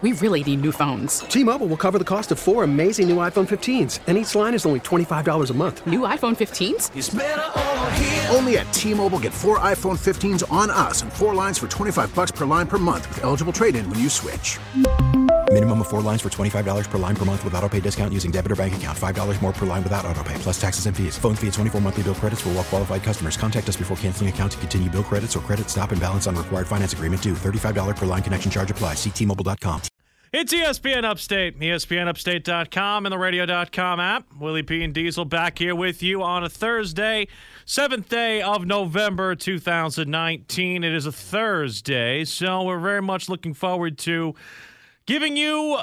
We really need new phones. T-Mobile will cover the cost of 4 amazing new iPhone 15s, and each line is only $25 a month. New iPhone 15s? It's better over here. Only at T-Mobile, get 4 iPhone 15s on us and 4 lines for $25 per line per month with eligible trade-in when you switch. Minimum of 4 lines for $25 per line per month with autopay discount using debit or bank account. $5 more per line without autopay, plus taxes and fees. Phone fee at 24 monthly bill credits for well-qualified customers. Contact us before canceling account to continue bill credits or credit stop and balance on required finance agreement due. $35 per line connection charge applies. See T-Mobile.com. It's ESPN Upstate, ESPNUpstate.com and the radio.com app. Willie P. and Diesel back here with you on a Thursday, 7th day of November 2019. It is a Thursday, so we're very much looking forward to giving you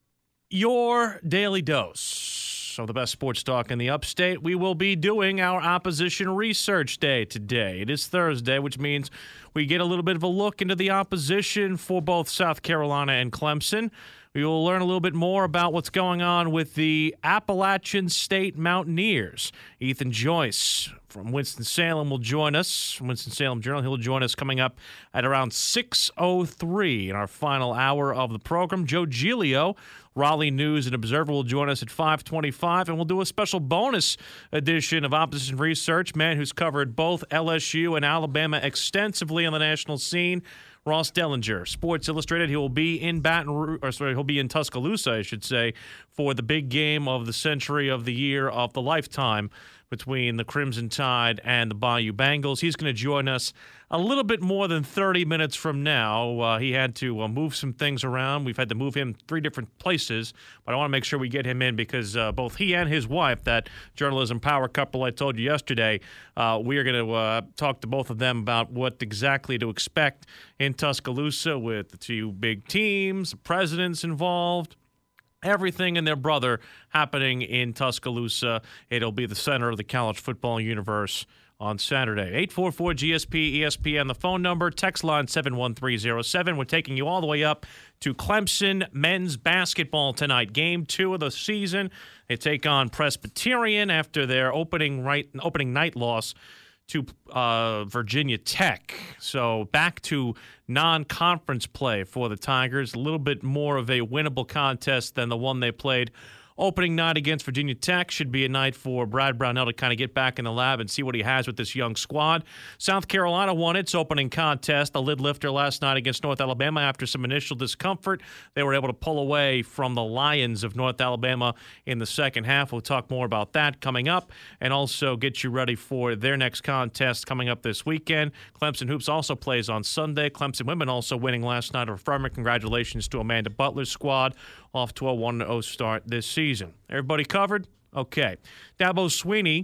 your daily dose of the best sports talk in the Upstate. We will be doing our opposition research day today. It is Thursday, which means we get a little bit of a look into the opposition for both South Carolina and Clemson. We will learn a little bit more about what's going on with the Appalachian State Mountaineers. Ethan Joyce from Winston-Salem will join us, from Winston-Salem Journal. He'll join us coming up at around 6:03 in our final hour of the program. Joe Giglio, Raleigh News and Observer, will join us at 5:25, and we'll do a special bonus edition of Opposition Research. Man who's covered both LSU and Alabama extensively on the national scene, Ross Dellinger, Sports Illustrated. He will be in he'll be in Tuscaloosa, I should say, for the big game of the century, of the year, of the lifetime between the Crimson Tide and the Bayou Bengals. He's going to join us a little bit more than 30 minutes from now. He had to move some things around. We've had to move him 3 different places, but I want to make sure we get him in because both he and his wife, that journalism power couple I told you yesterday, we are going to talk to both of them about what exactly to expect in Tuscaloosa with the 2 big teams, the presidents involved. Everything and their brother happening in Tuscaloosa. It'll be the center of the college football universe on Saturday. 844-GSP-ESPN, the phone number. Text line 71307. We're taking you all the way up to Clemson men's basketball tonight. Game 2 of the season. They take on Presbyterian after their opening night loss to Virginia Tech. So back to non-conference play for the Tigers. A little bit more of a winnable contest than the one they played opening night against Virginia Tech. Should be a night for Brad Brownell to kind of get back in the lab and see what he has with this young squad. South Carolina won its opening contest, a lid lifter last night against North Alabama. After some initial discomfort, they were able to pull away from the Lions of North Alabama in the second half. We'll talk more about that coming up and also get you ready for their next contest coming up this weekend. Clemson Hoops also plays on Sunday. Clemson women also winning last night over Furman. Congratulations to Amanda Butler's squad, off to a 1-0 start this season. Everybody covered? Okay. Dabo Swinney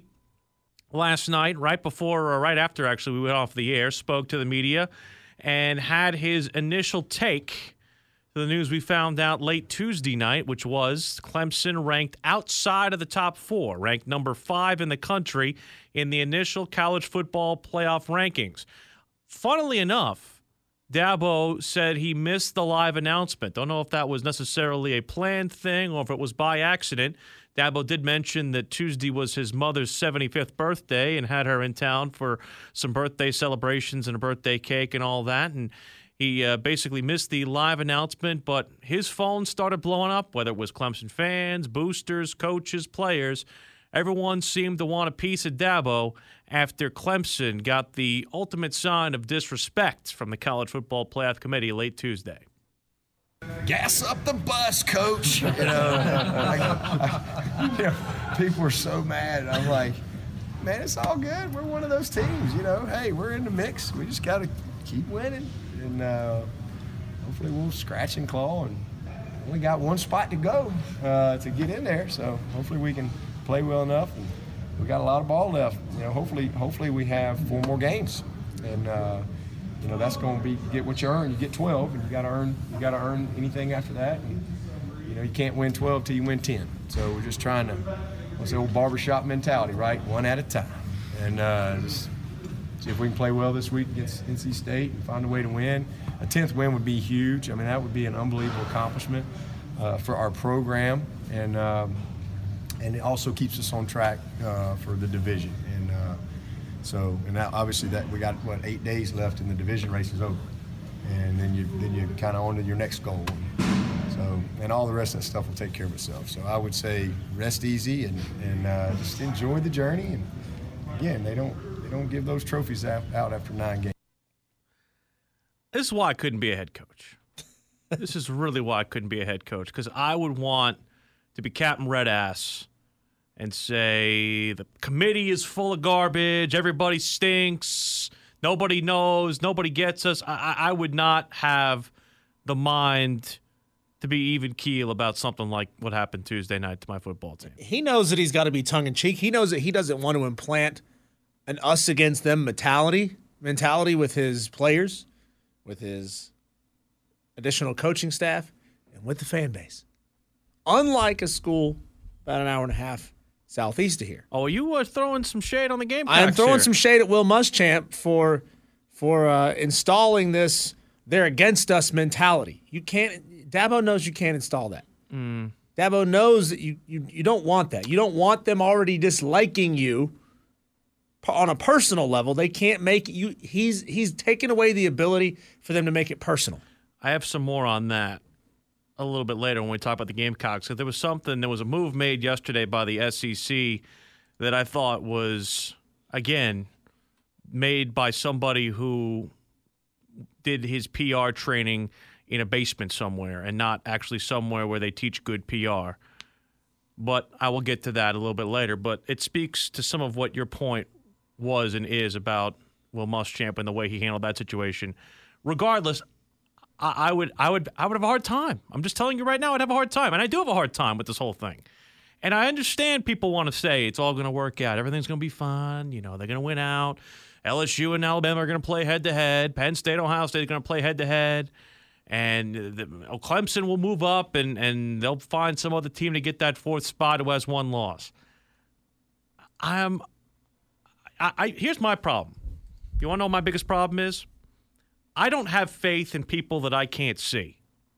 last night, right after we went off the air, spoke to the media and had his initial take to the news we found out late Tuesday night, which was Clemson ranked outside of the top 4, ranked number 5 in the country in the initial college football playoff rankings. Funnily enough, Dabo said he missed the live announcement. Don't know if that was necessarily a planned thing or if it was by accident. Dabo did mention that Tuesday was his mother's 75th birthday and had her in town for some birthday celebrations and a birthday cake and all that. And he basically missed the live announcement, but his phone started blowing up, whether it was Clemson fans, boosters, coaches, players. Everyone seemed to want a piece of Dabo after Clemson got the ultimate sign of disrespect from the College Football Playoff Committee late Tuesday. Gas up the bus, coach. People are so mad. I'm like, man, it's all good. We're one of those teams, Hey, we're in the mix. We just got to keep winning. And hopefully we'll scratch and claw. And only got one spot to go to get in there. So hopefully we can play well enough, and we got a lot of ball left. Hopefully we have 4 more games, and that's going to be get what you earn. You get 12, and you got to earn anything after that. And you can't win 12 till you win 10. So we're just trying to, what's the old barbershop mentality, right? One at a time, and just see if we can play well this week against NC State and find a way to win. A 10th win would be huge. I mean, that would be an unbelievable accomplishment for our program, and it also keeps us on track for the division. And now obviously that we got 8 days left and the division race is over, and then you kind of on to your next goal. So, and all the rest of that stuff will take care of itself. So I would say rest easy and just enjoy the journey. And again, they don't give those trophies out after 9 games. This is why I couldn't be a head coach. This is really why I couldn't be a head coach, because I would want to be Captain Red Ass and say the committee is full of garbage, everybody stinks, nobody knows, nobody gets us. I would not have the mind to be even keel about something like what happened Tuesday night to my football team. He knows that he's got to be tongue-in-cheek. He knows that he doesn't want to implant an us-against-them mentality with his players, with his additional coaching staff, and with the fan base. Unlike a school about an hour and a half southeast of here. Oh, you were throwing some shade on the Gamecocks. I am throwing here. some shade at Will Muschamp for installing this "they're against us" mentality. You can't. Dabo knows you can't install that. Dabo knows that you don't want that. You don't want them already disliking you on a personal level. They can't make you. He's taken away the ability for them to make it personal. I have some more on that a little bit later when we talk about the Gamecocks. So there was a move made yesterday by the SEC that I thought was, again, made by somebody who did his PR training in a basement somewhere and not actually somewhere where they teach good PR. But I will get to that a little bit later. But it speaks to some of what your point was and is about Will Muschamp and the way he handled that situation. Regardless, I would have a hard time. I'm just telling you right now, I'd have a hard time. And I do have a hard time with this whole thing. And I understand people want to say it's all going to work out. Everything's going to be fine. You know, they're going to win out. LSU and Alabama are going to play head-to-head. Penn State, Ohio State are going to play head-to-head. And Clemson will move up, and they'll find some other team to get that fourth spot who has one loss. Here's my problem. You want to know what my biggest problem is? I don't have faith in people that I can't see.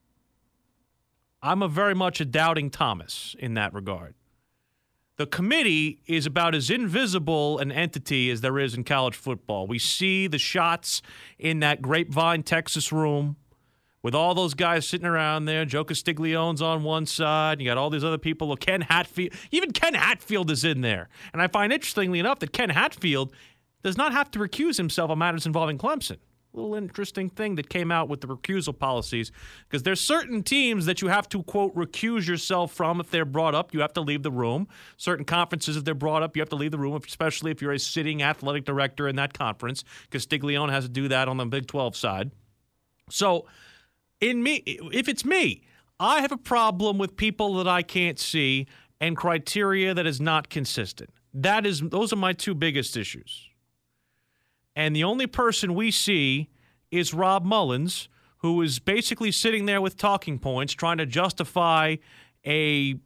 I'm very much a doubting Thomas in that regard. The committee is about as invisible an entity as there is in college football. We see the shots in that Grapevine, Texas room with all those guys sitting around there. Joe Castiglione's on one side. You got all these other people. Ken Hatfield. Even Ken Hatfield is in there. And I find interestingly enough that Ken Hatfield does not have to recuse himself on matters involving Clemson. Little interesting thing that came out with the recusal policies, because there's certain teams that you have to, quote, recuse yourself from if they're brought up. You have to leave the room. Certain conferences, if they're brought up, you have to leave the room, especially if you're a sitting athletic director in that conference, because Castiglione has to do that on the Big 12 side. So, if it's me, I have a problem with people that I can't see and criteria that is not consistent. Those are my two biggest issues. And the only person we see is Rob Mullins, who is basically sitting there with talking points, trying to justify a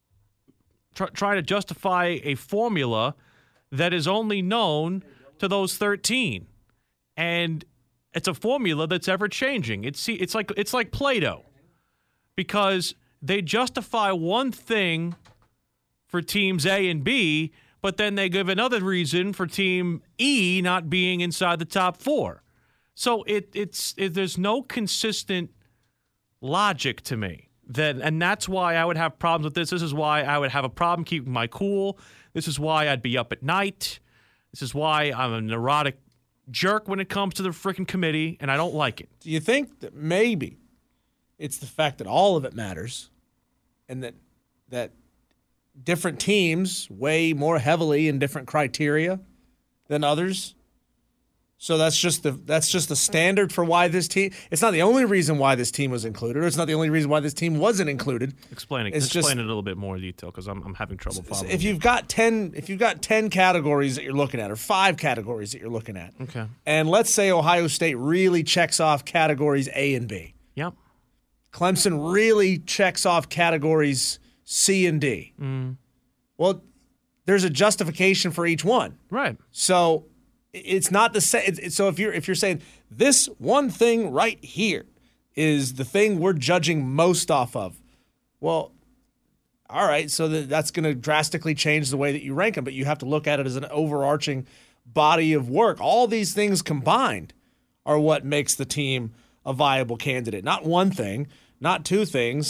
formula that is only known to those 13, and it's a formula that's ever changing. It's like Play-Doh, because they justify one thing for teams A and B, but then they give another reason for Team E not being inside the top 4. So there's no consistent logic to me. And that's why I would have problems with this. This is why I would have a problem keeping my cool. This is why I'd be up at night. This is why I'm a neurotic jerk when it comes to the freaking committee, and I don't like it. Do you think that maybe it's the fact that all of it matters, and that different teams weigh more heavily in different criteria than others? So that's just the standard for why this team. It's not the only reason why this team was included, or it's not the only reason why this team wasn't included. Explain it a little bit more in detail, because I'm having trouble following. If you've got 10 categories that you're looking at, or 5 categories that you're looking at, okay, and let's say Ohio State really checks off categories A and B. Yep. Clemson really checks off categories C and D. Well, there's a justification for each one, right? So it's not the same. So if you're saying this one thing right here is the thing we're judging most off of, well, all right. So that's going to drastically change the way that you rank them. But you have to look at it as an overarching body of work. All these things combined are what makes the team a viable candidate. Not one thing, not two things,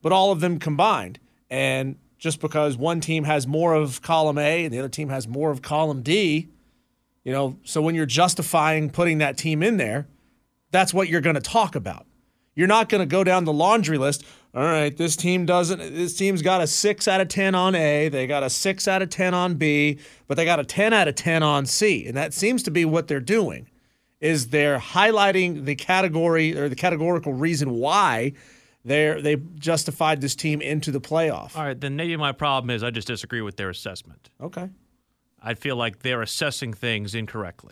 but all of them combined. And just because one team has more of column A and the other team has more of column D, so when you're justifying putting that team in there, that's what you're going to talk about. You're not going to go down the laundry list. All right, this team's got a 6 out of 10 on A, they got a 6 out of 10 on B, but they got a 10 out of 10 on C. And that seems to be what they're doing, is they're highlighting the category or the categorical reason why they justified this team into the playoff. All right, then maybe my problem is I just disagree with their assessment. Okay. I feel like they're assessing things incorrectly.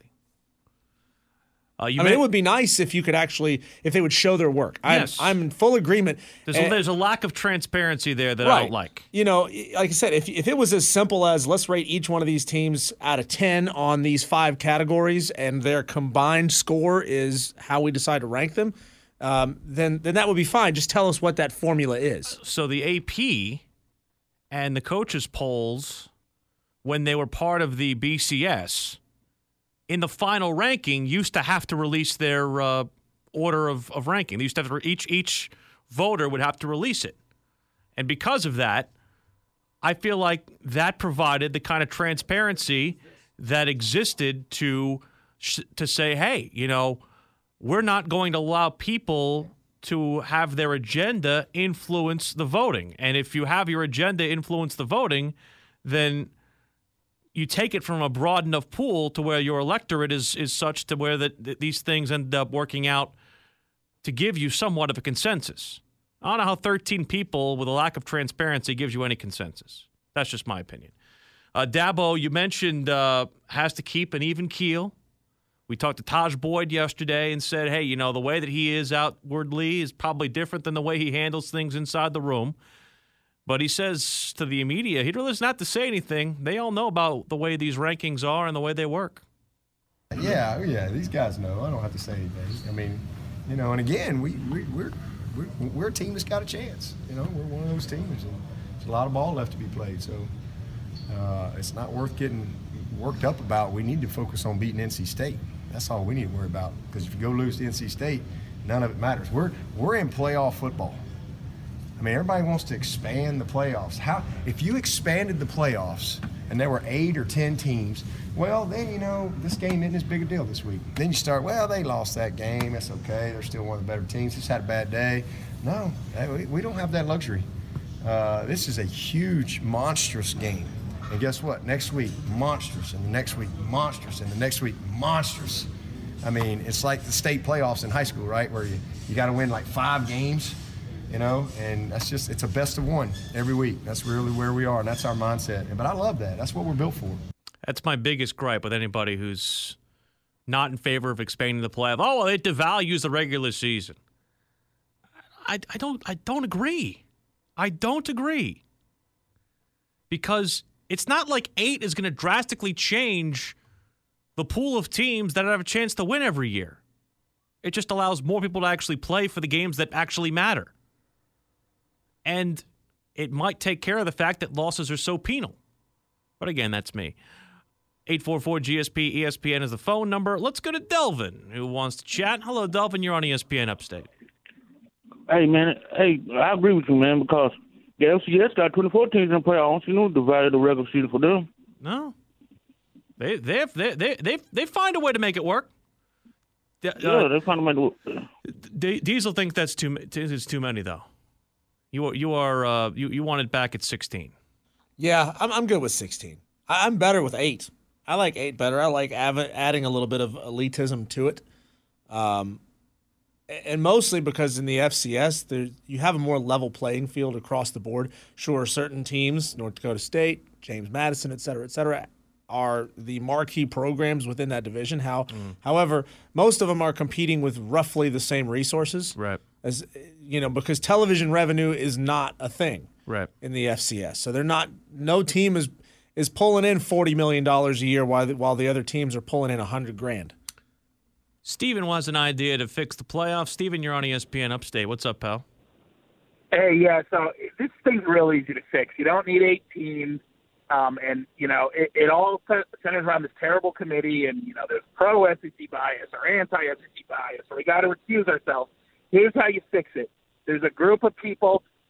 It would be nice if you could if they would show their work. Yes. I'm in full agreement. There's a lack of transparency there that I don't like. Like I said, if it was as simple as let's rate each one of these teams out of 10 on these 5 categories and their combined score is how we decide to rank them, then that would be fine. Just tell us what that formula is. So the AP and the coaches' polls, when they were part of the BCS, in the final ranking, used to have to release their order of ranking. They used to have to, each voter would have to release it. And because of that, I feel like that provided the kind of transparency that existed to say, hey, we're not going to allow people to have their agenda influence the voting. And if you have your agenda influence the voting, then you take it from a broad enough pool to where your electorate is such to where that these things end up working out to give you somewhat of a consensus. I don't know how 13 people with a lack of transparency gives you any consensus. That's just my opinion. Dabo, you mentioned has to keep an even keel. We talked to Taj Boyd yesterday and said, hey, the way that he is outwardly is probably different than the way he handles things inside the room. But he says to the media, he'd rather not to say anything. They all know about the way these rankings are and the way they work. Yeah, these guys know. I don't have to say anything. I mean, and again, we're a team that's got a chance. We're one of those teams, and there's a lot of ball left to be played. So it's not worth getting worked up about. We need to focus on beating NC State. That's all we need to worry about. Because if you go lose to NC State, none of it matters. We're in playoff football. I mean, everybody wants to expand the playoffs. If you expanded the playoffs and there were 8 or 10 teams, well, then, this game isn't as big a deal this week. Then you start, well, they lost that game. That's okay. They're still one of the better teams. Just had a bad day. No, we don't have that luxury. This is a huge, monstrous game. And guess what? Next week, monstrous. And the next week, monstrous. And the next week, monstrous. I mean, it's like the state playoffs in high school, right, where you got to win like 5 games. And it's a best of 1 every week. That's really where we are, and that's our mindset. But I love that. That's what we're built for. That's my biggest gripe with anybody who's not in favor of expanding the playoff. Oh, well, it devalues the regular season. I don't agree. I don't agree. Because it's not like 8 is going to drastically change the pool of teams that have a chance to win every year. It just allows more people to actually play for the games that actually matter. And it might take care of the fact that losses are so penal. But again, that's me. 844-GSP, ESPN is the phone number. Let's go to Delvin, who wants to chat. Hello, Delvin. You're on ESPN Upstate. Hey, man. Hey, I agree with you, man, because the FCS got 24 teams in the playoffs. Divided the regular season for them. No. They find a way to make it work. They find a way to work. Diesel thinks that's too many, though. You want it back at 16. Yeah, I'm good with 16. I'm better with 8. I like 8 better. I like adding a little bit of elitism to it. And mostly because in the FCS, you have a more level playing field across the board. Sure, certain teams, North Dakota State, James Madison, et cetera, are the marquee programs within that division. However, most of them are competing with roughly the same resources. Right. As because television revenue is not a thing. Right. In the FCS. So no team is pulling in $40 million a year while the other teams are pulling in $100,000. Steven wants an idea to fix the playoffs. Steven, you're on ESPN Upstate. What's up, pal? Hey, yeah, so this thing's real easy to fix. You don't need 8 teams. And, it all centers around this terrible committee, and, there's pro-SEC bias or anti-SEC bias, so we got to recuse ourselves. Here's how you fix it. There's a group of people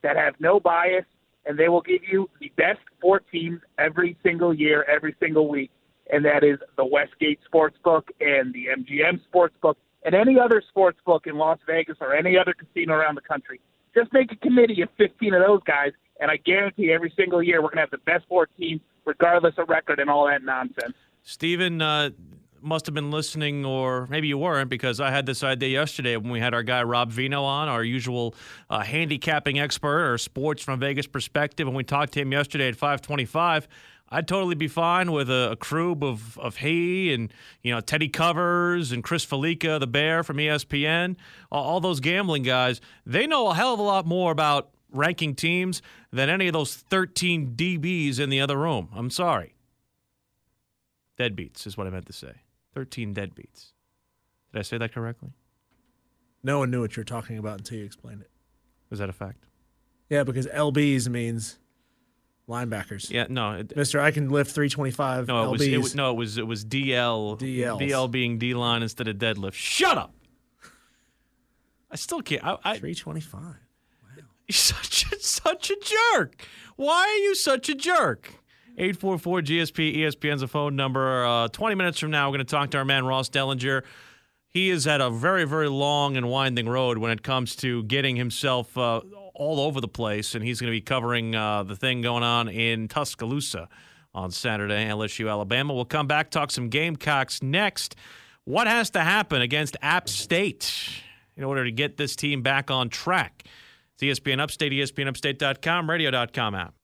that have no bias, and they will give you the best 4 teams every single year, every single week, and that is the Westgate Sportsbook and the MGM Sportsbook and any other sportsbook in Las Vegas or any other casino around the country. Just make a committee of 15 of those guys, and I guarantee every single year we're going to have the best 4 teams, regardless of record and all that nonsense. Steven must have been listening, or maybe you weren't, because I had this idea yesterday when we had our guy Rob Vino on, our usual handicapping expert or sports from Vegas perspective, and we talked to him yesterday at 525. I'd totally be fine with a crew of he and Teddy Covers and Chris Felica, the Bear from ESPN, all those gambling guys. They know a hell of a lot more about ranking teams than any of those 13 DBs in the other room. I'm sorry. Deadbeats is what I meant to say. 13 deadbeats. Did I say that correctly? No one knew what you were talking about until you explained it. Was that a fact? Yeah, because LBs means linebackers. Yeah, no. Mister, I can lift 325. No, LBs. it was DL. DLs. DL being D-line instead of deadlift. Shut up! I still can't. 325. Wow. You're such a jerk. Why are you such a jerk? 844-GSP, ESPN's a phone number. 20 minutes from now, we're going to talk to our man Ross Dellinger. He is at a very, very long and winding road when it comes to getting himself all over the place, and he's going to be covering the thing going on in Tuscaloosa on Saturday, LSU, Alabama. We'll come back, talk some Gamecocks next. What has to happen against App State in order to get this team back on track? It's ESPN Upstate, ESPNUpstate.com, radio.com app.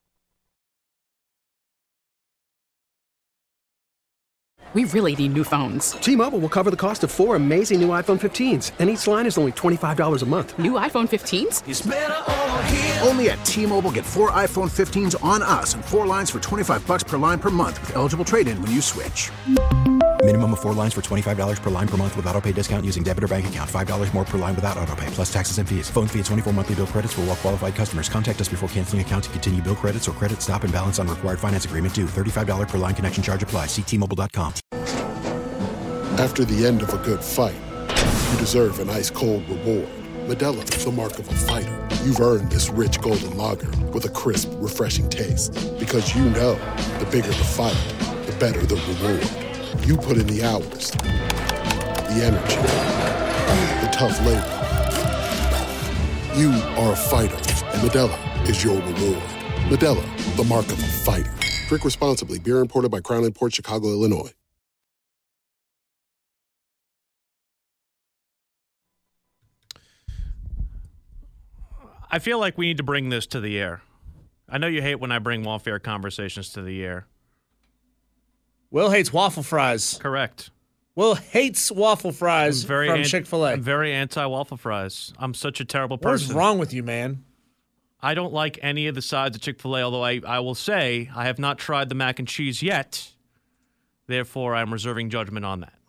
We really need new phones. T-Mobile will cover the cost of 4 amazing new iPhone 15s, and each line is only $25 a month. New iPhone 15s? It's better over here. Only at T-Mobile, get 4 iPhone 15s on us and 4 lines for $25 per line per month with eligible trade-in when you switch. Minimum of 4 lines for $25 per line per month with autopay discount using debit or bank account. $5 more per line without autopay, plus taxes and fees. Phone fee at 24 monthly bill credits for well-qualified customers. Contact us before canceling account to continue bill credits or credit stop and balance on required finance agreement due. $35 per line connection charge applies. See T-Mobile.com. After the end of a good fight, you deserve an ice-cold reward. Modelo is the mark of a fighter. You've earned this rich golden lager with a crisp, refreshing taste. Because you know, the bigger the fight, the better the reward. You put in the hours, the energy, the tough labor. You are a fighter, and Modelo is your reward. Modelo, the mark of a fighter. Drink responsibly. Beer imported by Crown Imports, Chicago, Illinois. I feel like we need to bring this to the air. I know you hate when I bring welfare conversations to the air. Will hates waffle fries. Correct. Will hates waffle fries from Chick-fil-A. I'm very anti-waffle fries. I'm such a terrible person. What is wrong with you, man? I don't like any of the sides of Chick-fil-A, although I will say I have not tried the mac and cheese yet. Therefore, I'm reserving judgment on that.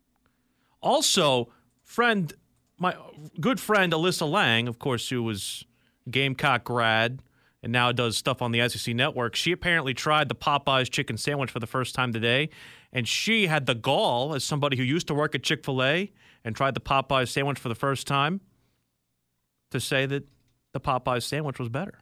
Also, my good friend Alyssa Lang, of course, who was Gamecock grad and now does stuff on the SEC Network, she apparently tried the Popeyes chicken sandwich for the first time today, and she had the gall, as somebody who used to work at Chick-fil-A and tried the Popeyes sandwich for the first time, to say that the Popeyes sandwich was better.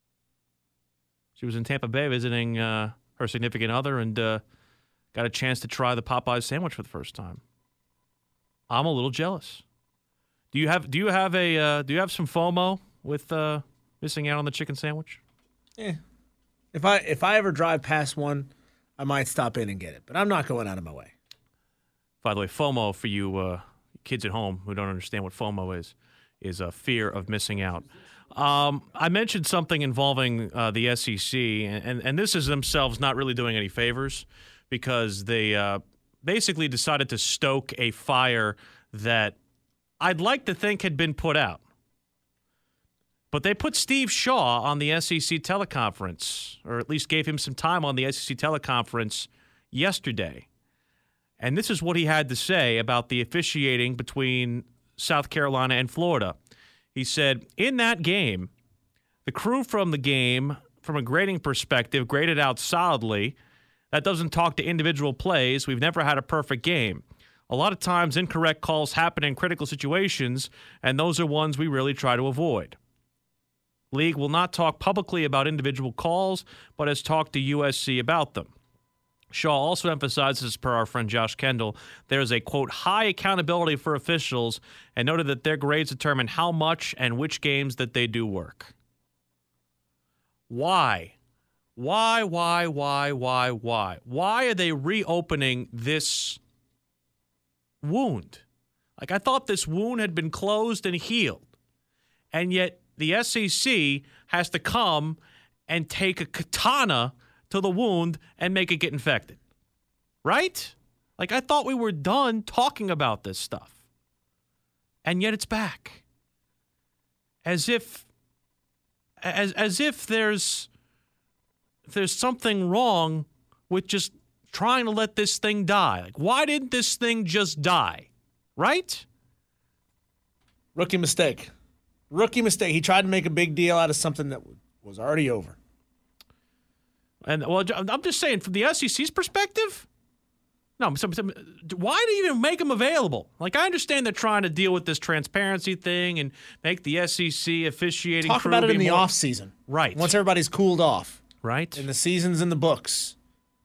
She was in Tampa Bay visiting her significant other and got a chance to try the Popeyes sandwich for the first time. I'm a little jealous. Do you have some FOMO with missing out on the chicken sandwich? Yeah. If I ever drive past one, I might stop in and get it, but I'm not going out of my way. By the way, FOMO, for you kids at home who don't understand what FOMO is a fear of missing out. I mentioned something involving the SEC, and this is themselves not really doing any favors because they basically decided to stoke a fire that I'd like to think had been put out. But they put Steve Shaw on the SEC teleconference, or at least gave him some time on the SEC teleconference yesterday. And this is what he had to say about the officiating between South Carolina and Florida. He said, in that game, the crew from the game, from a grading perspective, graded out solidly. That doesn't talk to individual plays. We've never had a perfect game. A lot of times, incorrect calls happen in critical situations, and those are ones we really try to avoid. League will not talk publicly about individual calls, but has talked to USC about them. Shaw also emphasizes, per our friend Josh Kendall, there is a, quote, high accountability for officials, and noted that their grades determine how much and which games that they do work. Why? Why are they reopening this wound? Like, I thought this wound had been closed and healed, and yet the SEC has to come and take a katana to the wound and make it get infected. Right? Like, I thought we were done talking about this stuff. And yet it's back. As if there's something wrong with just trying to let this thing die. Like, why didn't this thing just die? Right? Rookie mistake. He tried to make a big deal out of something that was already over. And, well, I'm just saying, from the SEC's perspective, no, why do you even make them available? Like, I understand they're trying to deal with this transparency thing and make the SEC officiating Talk crew about it in the more offseason. Right. Once everybody's cooled off. Right. And the season's in the books.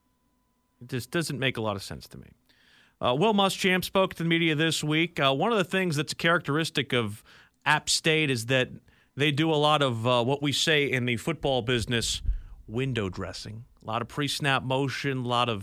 It just doesn't make a lot of sense to me. Will Muschamp spoke to the media this week. One of the things that's a characteristic of App State is that they do a lot of what we say in the football business, window dressing. A lot of pre-snap motion, a lot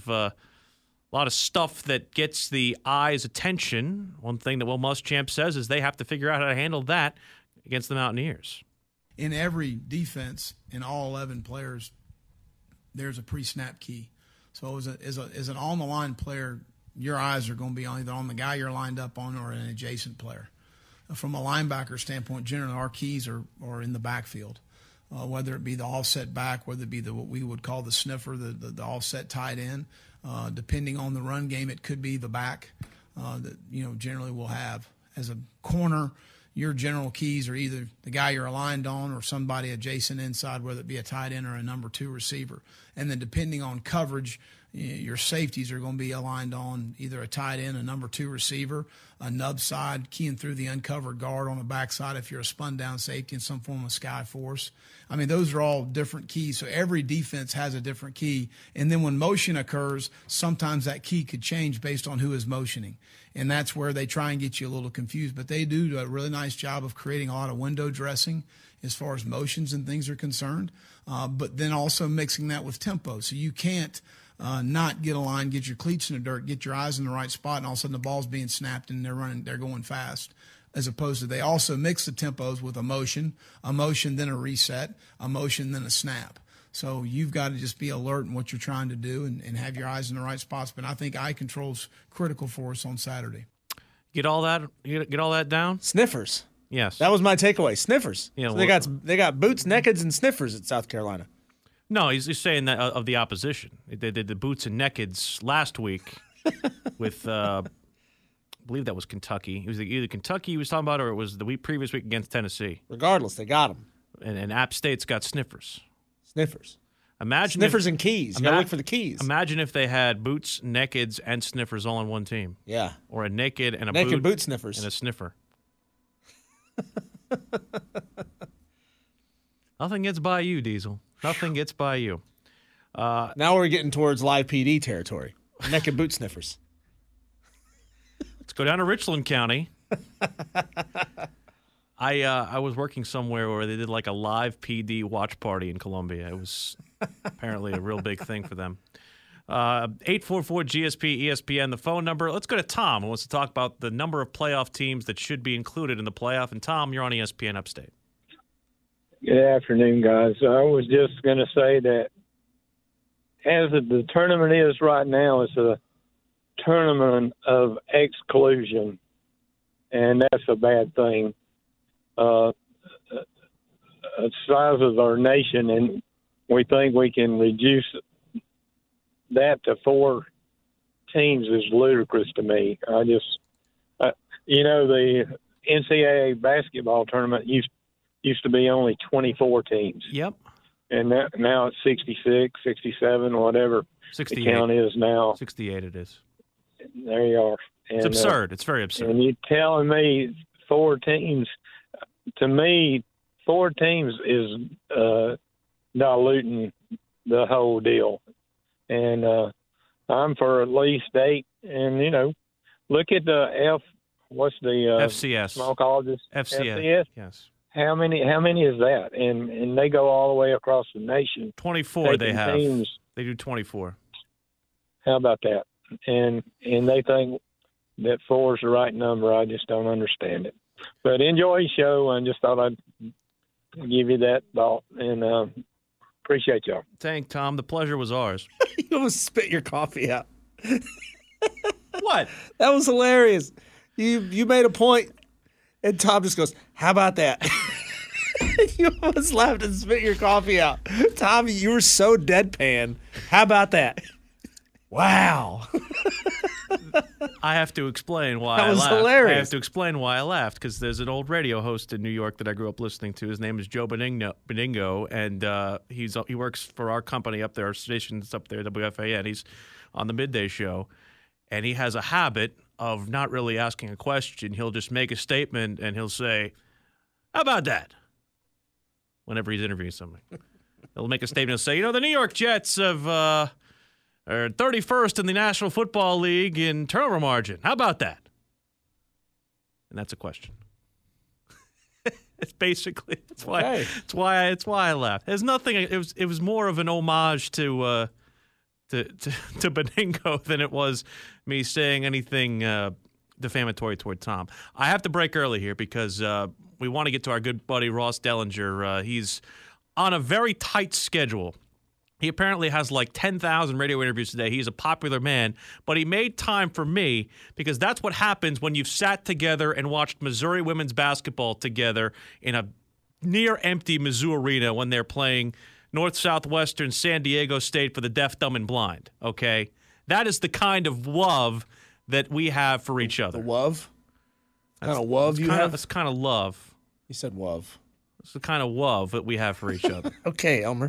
of stuff that gets the eye's attention. One thing that Will Muschamp says is they have to figure out how to handle that against the Mountaineers. In every defense, in all 11 players, there's a pre-snap key. So as an on-the-line player, your eyes are going to be either on the guy you're lined up on or an adjacent player. From a linebacker standpoint, generally our keys are in the backfield, whether it be the offset back, whether it be what we would call the sniffer, the offset tight end. Depending on the run game, it could be the back that generally we'll have. As a corner, your general keys are either the guy you're aligned on or somebody adjacent inside, whether it be a tight end or a number 2 receiver. And then depending on coverage, your safeties are going to be aligned on either a tight end, a number 2 receiver, a nub side, keying through the uncovered guard on the backside if you're a spun down safety in some form of sky force. I mean, those are all different keys. So every defense has a different key. And then when motion occurs, sometimes that key could change based on who is motioning. And that's where they try and get you a little confused. But they do a really nice job of creating a lot of window dressing as far as motions and things are concerned. But then also mixing that with tempo. So you can't not get a line, get your cleats in the dirt, get your eyes in the right spot, and all of a sudden the ball's being snapped and they're going fast. As opposed to they also mix the tempos with a motion then a reset, a motion then a snap. So you've got to just be alert in what you're trying to do and have your eyes in the right spots. But I think eye control's critical for us on Saturday. Get all that down? Sniffers. Yes. That was my takeaway. Sniffers. Yeah, so they got boots, neckeds, and sniffers at South Carolina. No, he's saying that of the opposition. They did the boots and neckeds last week with, I believe that was Kentucky. It was either Kentucky he was talking about or it was the previous week against Tennessee. Regardless, they got them. And App State's got sniffers. Sniffers. Imagine sniffers and keys. You got to look for the keys. Imagine if they had boots, neckeds, and sniffers all on one team. Yeah. Or a naked and a boot sniffers. And a sniffer. Nothing gets by you, Diesel. Nothing gets by you. Now we're getting towards live PD territory. Naked boot sniffers. Let's go down to Richland County. I was working somewhere where they did like a live PD watch party in Columbia. It was apparently a real big thing for them. 844-GSP-ESPN, the phone number. Let's go to Tom, who wants to talk about the number of playoff teams that should be included in the playoff. And Tom, you're on ESPN Upstate. Good afternoon, guys. I was just going to say that as the tournament is right now, it's a tournament of exclusion, and that's a bad thing. The size of our nation, and we think we can reduce that to 4 teams is ludicrous to me. The NCAA basketball tournament used to be only 24 teams. Yep. And now it's 66, 67, whatever 68. The count is now. 68 it is. There you are. And, it's absurd. It's very absurd. And you're telling me 4 teams, to me, 4 teams is diluting the whole deal. And I'm for at least 8. And, look at the what's the FCS. Small colleges? FCS. Yes. How many is that? And they go all the way across the nation. 24 they have. Teams. They do 24. How about that? And they think that 4 is the right number. I just don't understand it. But enjoy the show. I just thought I'd give you that thought. And appreciate y'all. Thank Tom. The pleasure was ours. You almost spit your coffee out. What? That was hilarious. You made a point, and Tom just goes, "How about that?" You almost laughed and spit your coffee out. Tom, you were so deadpan. How about that? Wow. I have to explain why That was I laughed. hilarious. I have to explain why I laughed because there's an old radio host in New York that I grew up listening to. His name is Joe Benigno, and he works for our company up there, our station's up there, WFAN. He's on the midday show, and he has a habit of not really asking a question. He'll just make a statement, and he'll say, "How about that?" Whenever he's interviewing somebody. He'll make a statement and say, the New York Jets are 31st in the National Football League in turnover margin. How about that? And that's a question. It's basically that's why I laughed. There's nothing. It was more of an homage to Benigno than it was me saying anything defamatory toward Tom. I have to break early here because we want to get to our good buddy Ross Dellinger. He's on a very tight schedule. He apparently has like 10,000 radio interviews today. He's a popular man, but he made time for me because that's what happens when you've sat together and watched Missouri women's basketball together in a near-empty Mizzou arena when they're playing North Southwestern San Diego State for the deaf, dumb, and blind, okay? That is the kind of love that we have for each other. The love? Kind of love you have? That's kind of love. You said love. It's the kind of love that we have for each other. Okay, Elmer.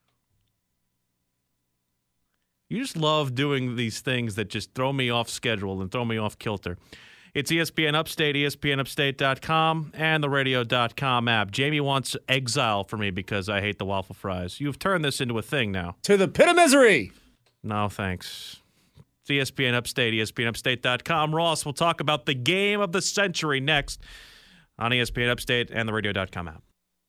You just love doing these things that just throw me off schedule and throw me off kilter. It's ESPN Upstate, ESPNUpstate.com, and the radio.com app. Jamie wants exile for me because I hate the waffle fries. You've turned this into a thing now. To the pit of misery. No, thanks. It's ESPN Upstate, ESPNUpstate.com. Ross will talk about the game of the century next on ESPN Upstate and the radio.com app.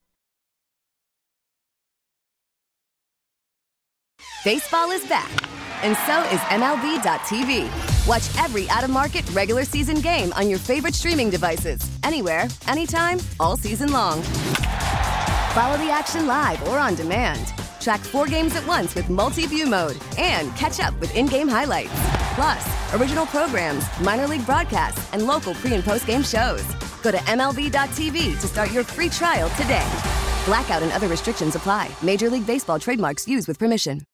Baseball is back, and so is MLB.tv. Watch every out-of-market regular season game on your favorite streaming devices, anywhere, anytime, all season long. Follow the action live or on demand. Track 4 games at once with multi-view mode and catch up with in-game highlights. Plus, original programs, minor league broadcasts, and local pre- and post-game shows. Go to MLB.tv to start your free trial today. Blackout and other restrictions apply. Major League Baseball trademarks used with permission.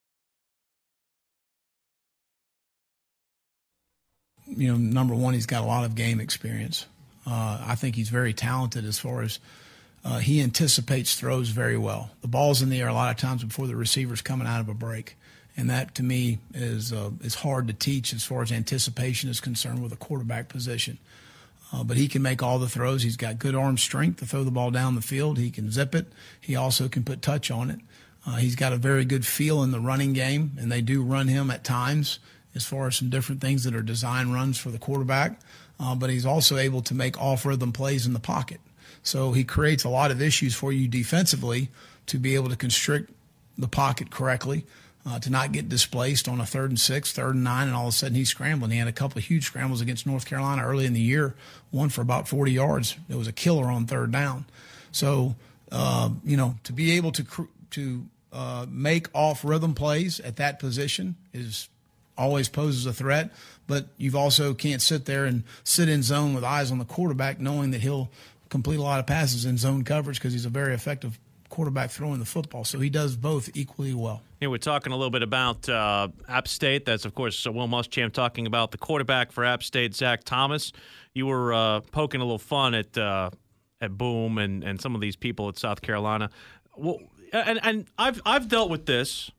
Number one, he's got a lot of game experience. I think he's very talented as far as he anticipates throws very well. The ball's in the air a lot of times before the receiver's coming out of a break. And that, to me, is hard to teach as far as anticipation is concerned with a quarterback position. But he can make all the throws. He's got good arm strength to throw the ball down the field. He can zip it. He also can put touch on it. He's got a very good feel in the running game, and they do run him at times as far as some different things that are design runs for the quarterback. But he's also able to make off-rhythm plays in the pocket. So he creates a lot of issues for you defensively to be able to constrict the pocket correctly, to not get displaced on a 3rd and 6, 3rd and 9, and all of a sudden he's scrambling. He had a couple of huge scrambles against North Carolina early in the year, one for about 40 yards. It was a killer on 3rd down. So, to be able to make off-rhythm plays at that position always poses a threat, but you also can't sit there and sit in zone with eyes on the quarterback knowing that he'll complete a lot of passes in zone coverage because he's a very effective quarterback throwing the football. So he does both equally well. Here we're talking a little bit about App State. That's, of course, Will Muschamp talking about the quarterback for App State, Zach Thomas. You were poking a little fun at Boom and some of these people at South Carolina. Well, and I've dealt with this,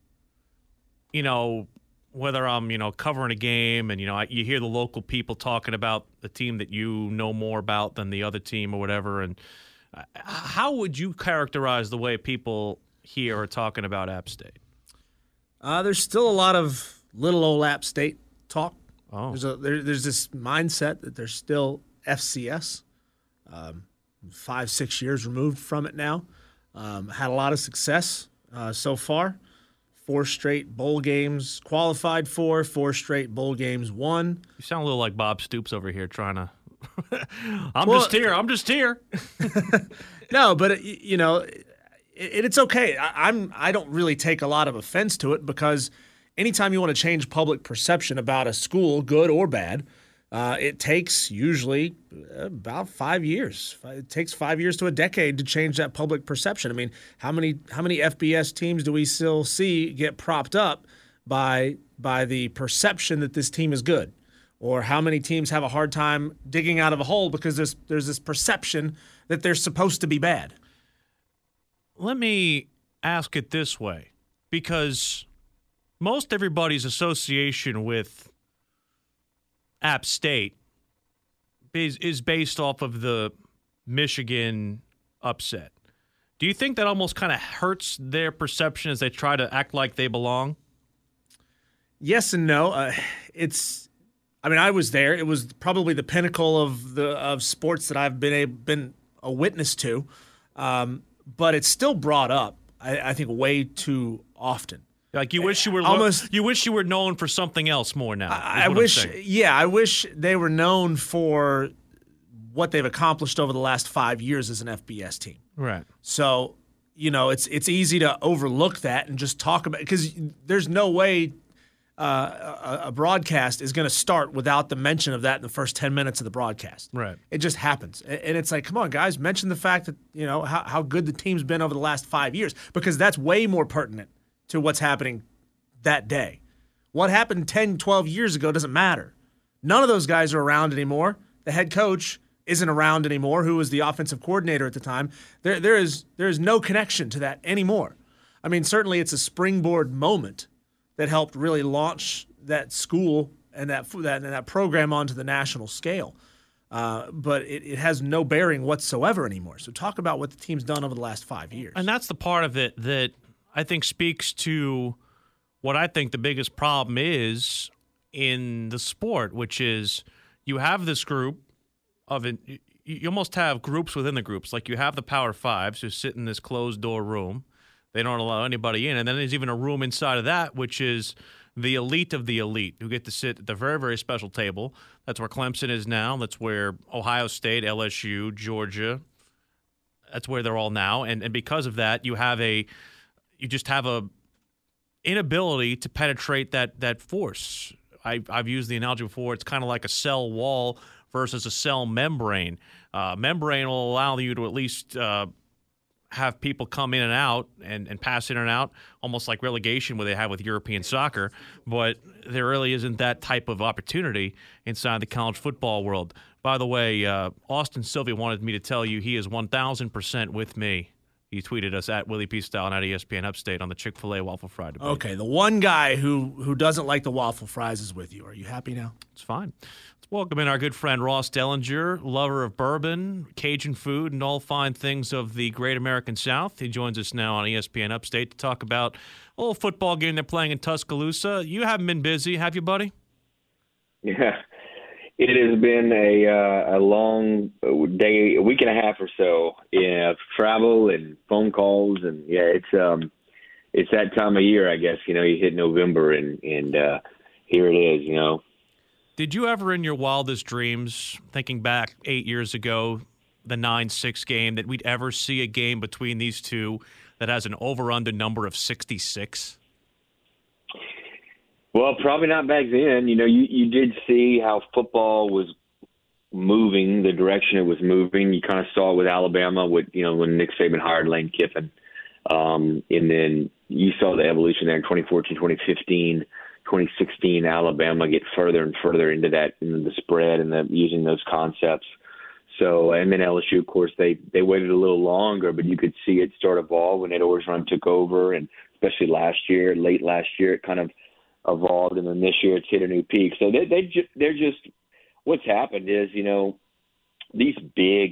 whether I'm, covering a game and, you hear the local people talking about the team that you know more about than the other team or whatever. And How would you characterize the way people here are talking about App State? There's still a lot of little old App State talk. Oh. There's this mindset that they're still FCS. 5-6 years removed from it now. Had a lot of success so far. 4 straight bowl games qualified for, 4 straight bowl games won. You sound a little like Bob Stoops over here trying to I'm just here. No, but it's okay. I don't really take a lot of offense to it because anytime you want to change public perception about a school, good or bad, it takes usually about 5 years. It takes 5 years to a decade to change that public perception. I mean, how many FBS teams do we still see get propped up by the perception that this team is good? Or how many teams have a hard time digging out of a hole because there's this perception that they're supposed to be bad? Let me ask it this way, because most everybody's association with App State is based off of the Michigan upset. Do you think that almost kind of hurts their perception as they try to act like they belong? Yes and no. I was there. It was probably the pinnacle of sports that I've been a witness to, but it's still brought up. I think way too often. Like you wish you were you wish you were known for something else more now. I wish they were known for what they've accomplished over the last 5 years as an FBS team. Right. So, it's easy to overlook that and just talk about it because there's no way a broadcast is going to start without the mention of that in the first 10 minutes of the broadcast. Right. It just happens. And it's like, come on, guys, mention the fact that, how good the team's been over the last 5 years because that's way more pertinent to what's happening that day. What happened 10, 12 years ago doesn't matter. None of those guys are around anymore. The head coach isn't around anymore, who was the offensive coordinator at the time. There is no connection to that anymore. I mean, certainly it's a springboard moment that helped really launch that school and that program onto the national scale. But it has no bearing whatsoever anymore. So talk about what the team's done over the last 5 years. And that's the part of it that I think speaks to what I think the biggest problem is in the sport, which is you have this group of it. You almost have groups within the groups. Like you have the Power Fives who sit in this closed-door room. They don't allow anybody in. And then there's even a room inside of that, which is the elite of the elite who get to sit at the very, very special table. That's where Clemson is now. That's where Ohio State, LSU, Georgia, that's where they're all now. And because of that, you just have a inability to penetrate that force. I've used the analogy before. It's kind of like a cell wall versus a cell membrane. Membrane will allow you to at least have people come in and out and pass in and out, almost like relegation where they have with European soccer. But there really isn't that type of opportunity inside the college football world. By the way, Austin Sylvia wanted me to tell you he is 1,000% with me. He tweeted us at Willie P. Style and at ESPN Upstate on the Chick-fil-A Waffle Fry debate. Okay, the one guy who doesn't like the waffle fries is with you. Are you happy now? It's fine. Let's welcome in our good friend Ross Dellinger, lover of bourbon, Cajun food, and all fine things of the great American South. He joins us now on ESPN Upstate to talk about a little football game they're playing in Tuscaloosa. You haven't been busy, have you, buddy? Yeah. It has been a long day, a week and a half or so, of travel and phone calls, and it's that time of year, I guess. You hit November, and here it is. Did you ever, in your wildest dreams, thinking back 8 years ago, the 9-6 game, that we'd ever see a game between these two that has an over/under number of 66? Well, probably not back then. You did see how football was moving, the direction it was moving. You kind of saw it with Alabama, when Nick Saban hired Lane Kiffin. And then you saw the evolution there in 2014, 2015, 2016, Alabama get further and further into the spread and using those concepts. So, and then LSU, of course, they waited a little longer, but you could see it start evolve when Ed Orgeron took over, and especially late last year, it kind of evolved, and then this year it's hit a new peak. So they're just what's happened is these big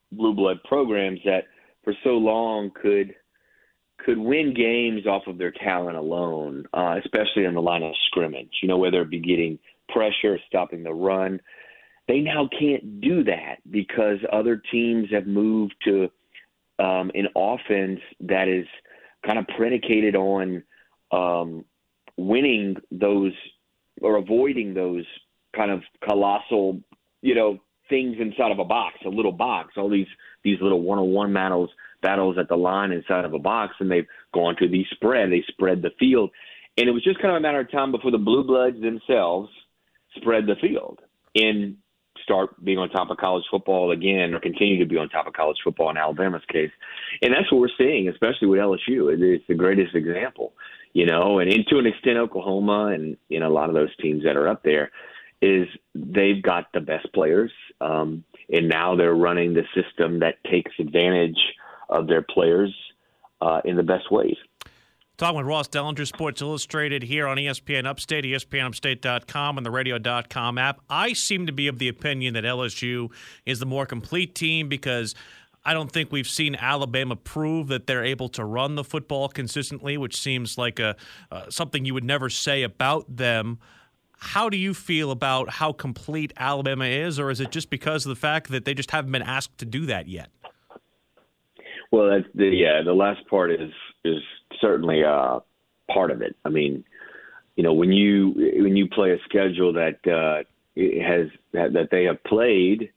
blue blood programs that for so long could win games off of their talent alone, especially on the line of scrimmage, whether it be getting pressure, stopping the run. They now can't do that because other teams have moved to an offense that is kind of predicated on winning those or avoiding those kind of colossal, things inside of a box, a little box, all these little one-on-one battles at the line inside of a box, and they've gone to they spread the field. And it was just kind of a matter of time before the Blue Bloods themselves spread the field and start being on top of college football again, or continue to be on top of college football in Alabama's case. And that's what we're seeing, especially with LSU. It's the greatest example, and to an extent Oklahoma and, a lot of those teams that are up there is they've got the best players. And now they're running the system that takes advantage of their players in the best ways. Talking with Ross Dellinger, Sports Illustrated, here on ESPN Upstate, ESPNUpstate.com, and the Radio.com app. I seem to be of the opinion that LSU is the more complete team because I don't think we've seen Alabama prove that they're able to run the football consistently, which seems like something you would never say about them. How do you feel about how complete Alabama is, or is it just because of the fact that they just haven't been asked to do that yet? Well, that's the last part is certainly part of it. I mean, when you play a schedule that that they have played,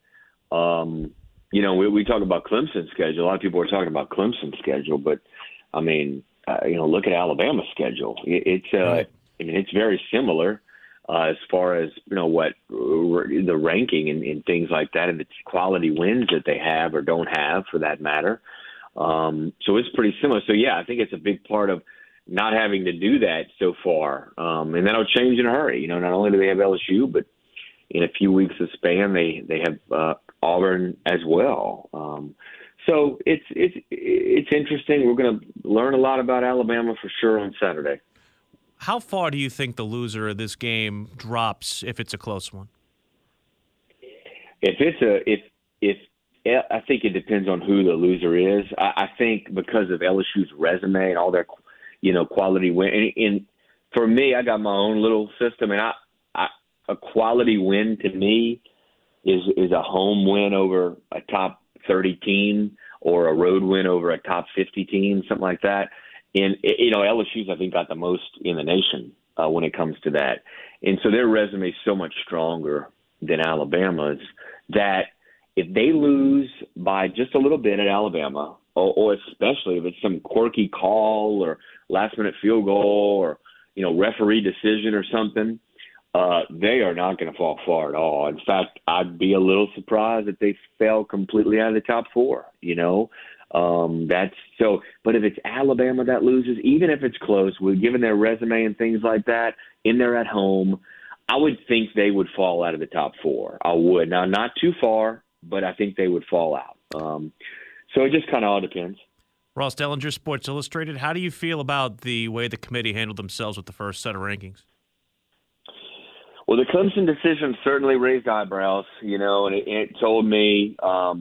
we talk about Clemson's schedule. A lot of people are talking about Clemson's schedule, but I mean, look at Alabama's schedule. It's very similar. As far as, what the ranking and things like that, and the quality wins that they have or don't have for that matter. So it's pretty similar. So, yeah, I think it's a big part of not having to do that so far. And that'll change in a hurry. Not only do they have LSU, but in a few weeks of span, they have Auburn as well. So it's interesting. We're going to learn a lot about Alabama for sure on Saturday. How far do you think the loser of this game drops if it's a close one? I think it depends on who the loser is. I think because of LSU's resume and all their, quality win. And for me, I got my own little system, and a quality win to me is a home win over a top 30 team or a road win over a top 50 team, something like that. And, LSU's, I think, got the most in the nation when it comes to that. And so their resume is so much stronger than Alabama's that if they lose by just a little bit at Alabama, or especially if it's some quirky call or last-minute field goal or, referee decision or something, they are not going to fall far at all. In fact, I'd be a little surprised if they fell completely out of the top four, But if it's Alabama that loses, even if it's close, given their resume and things like that, and they're at home, I would think they would fall out of the top four. I would. Now, not too far, but I think they would fall out. So it just kind of all depends. Ross Dellinger, Sports Illustrated. How do you feel about the way the committee handled themselves with the first set of rankings? Well, the Clemson decision certainly raised eyebrows, and it told me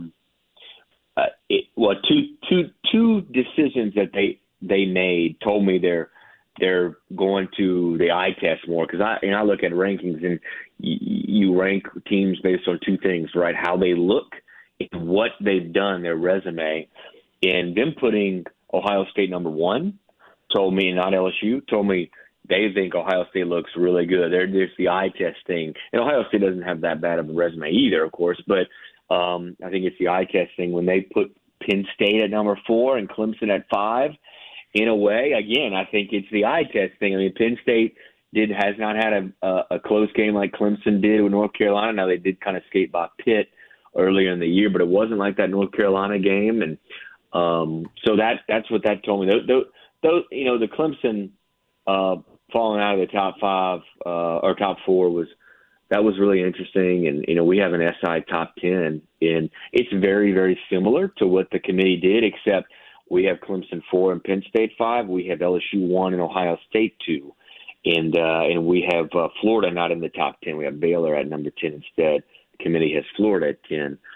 two decisions that they made told me they're going to the eye test more, because I look at rankings and you rank teams based on two things, right? How they look and what they've done, their resume, and them putting Ohio State number one told me, not LSU, told me they think Ohio State looks really good. There's the eye test thing, and Ohio State doesn't have that bad of a resume either, of course, but I think it's the eye test thing when they put Penn State at number 4 and Clemson at 5. In a way, again, I think it's the eye test thing. I mean, Penn State has not had a close game like Clemson did with North Carolina. Now, they did kind of skate by Pitt earlier in the year, but it wasn't like that North Carolina game. And so that's what that told me. The Clemson falling out of the top 5 or top 4 was really interesting. And, we have an SI top 10, and it's very, very similar to what the committee did, except we have Clemson 4 and Penn State 5. We have LSU 1 and Ohio State 2. And we have Florida not in the top 10. We have Baylor at number 10 instead. The committee has Florida at 10.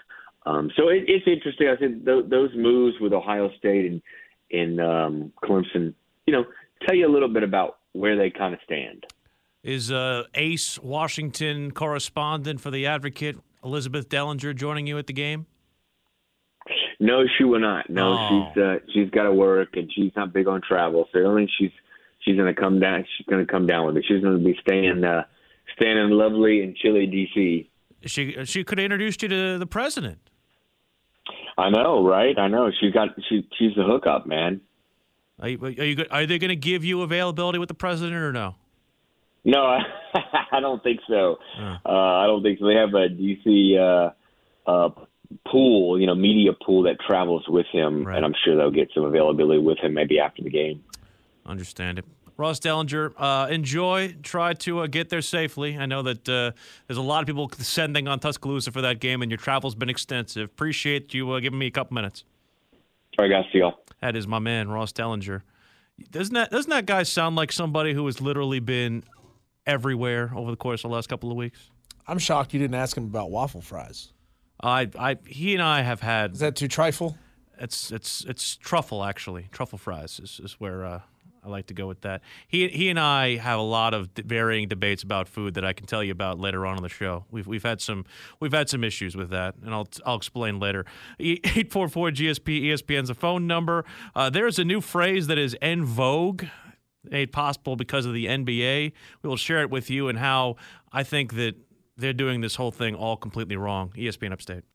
So it's interesting. I think those moves with Ohio State and Clemson, tell you a little bit about where they kind of stand. Is Ace Washington correspondent for The Advocate, Elizabeth Dellinger, joining you at the game? No, she will not. No, she's got to work, and she's not big on travel. So I don't think she's going to come down. She's going to come down with me. She's going to be staying in lovely and chilly D.C. She could have introduced you to the president. I know, right? I know. She's the hookup, man. Are they going to give you availability with the president or no? No, I don't think so. I don't think so. They have a D.C. Pool, media pool that travels with him, right. And I'm sure they'll get some availability with him maybe after the game. Understand it. Ross Dellinger, enjoy. Try to get there safely. I know that there's a lot of people descending on Tuscaloosa for that game, and your travel's been extensive. Appreciate you giving me a couple minutes. All right, guys. See y'all. That is my man, Ross Dellinger. Doesn't that guy sound like somebody who has literally been everywhere over the course of the last couple of weeks? I'm shocked you didn't ask him about waffle fries. He and I have had. Is that too trifle? It's truffle, actually. Truffle fries is where I like to go with that. He and I have a lot of varying debates about food that I can tell you about later on in the show. We've had some issues with that, and I'll explain later. 844 GSP ESPN's a phone number. There's a new phrase that is en vogue, made possible because of the NBA. We will share it with you and how I think that they're doing this whole thing all completely wrong. ESPN Upstate.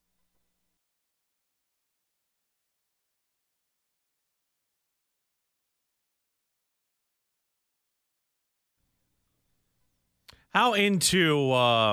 How into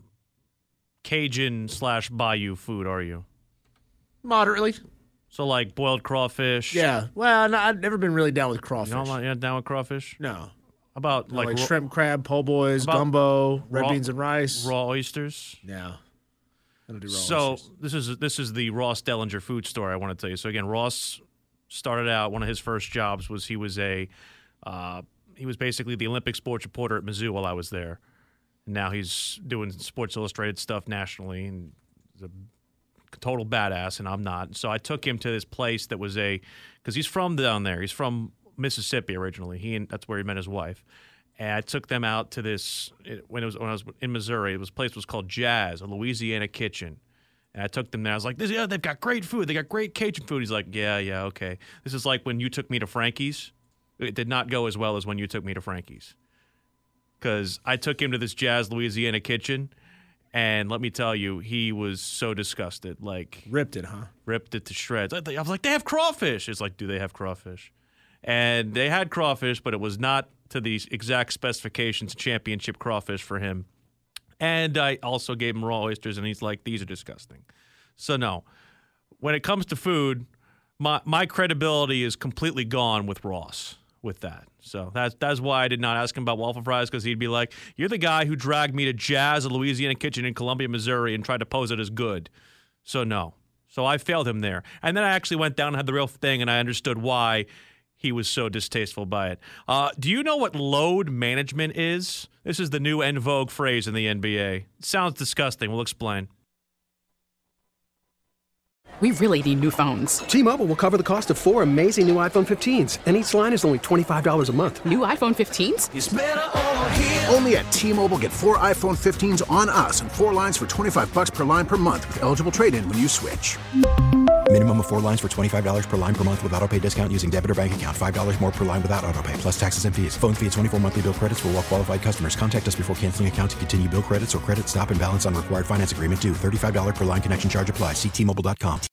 Cajun/Bayou food are you? Moderately. So like boiled crawfish? Yeah. Well, no, I've never been really down with crawfish. You're not down with crawfish? No. About like shrimp, crab, po' boys, gumbo, red beans and rice, raw oysters. Yeah, I don't do raw oysters. So this is the Ross Dellinger food story I want to tell you. So again, Ross started out, one of his first jobs was he was basically the Olympic sports reporter at Mizzou while I was there. And now he's doing Sports Illustrated stuff nationally, and he's a total badass, and I'm not. So I took him to this place that was because he's from down there. He's from Mississippi originally. That's where he met his wife. And I took them out to this when I was in Missouri. This place was called Jazz, a Louisiana kitchen. And I took them there. I was like, they've got great food. They got great Cajun food. He's like, yeah, okay. This is like when you took me to Frankie's. It did not go as well as when you took me to Frankie's. Because I took him to this Jazz Louisiana kitchen, and let me tell you, he was so disgusted. Like ripped it, huh? Ripped it to shreds. I was like, they have crawfish. It's like, do they have crawfish? And they had crawfish, but it was not to the exact specifications of championship crawfish for him. And I also gave him raw oysters, and he's like, these are disgusting. So no, when it comes to food, my credibility is completely gone with Ross with that. So that's why I did not ask him about waffle fries, because he'd be like, you're the guy who dragged me to Jazz, a Louisiana kitchen in Columbia, Missouri, and tried to pose it as good. So no. So I failed him there. And then I actually went down and had the real thing, and I understood why he was so distasteful by it. Do you know what load management is? This is the new en vogue phrase in the NBA. It sounds disgusting. We'll explain. We really need new phones. T-Mobile will cover the cost of 4 amazing new iPhone 15s, and each line is only $25 a month. New iPhone 15s? It's better over here. Only at T-Mobile, get 4 iPhone 15s on us and 4 lines for $25 per line per month with eligible trade-in when you switch. Minimum of 4 lines for $25 per line per month with autopay discount using debit or bank account. $5 more per line without autopay, plus taxes and fees. Phone fee at 24 monthly bill credits for well-qualified customers. Contact us before canceling account to continue bill credits or credit stop and balance on required finance agreement due. $35 per line connection charge applies. See T-Mobile.com.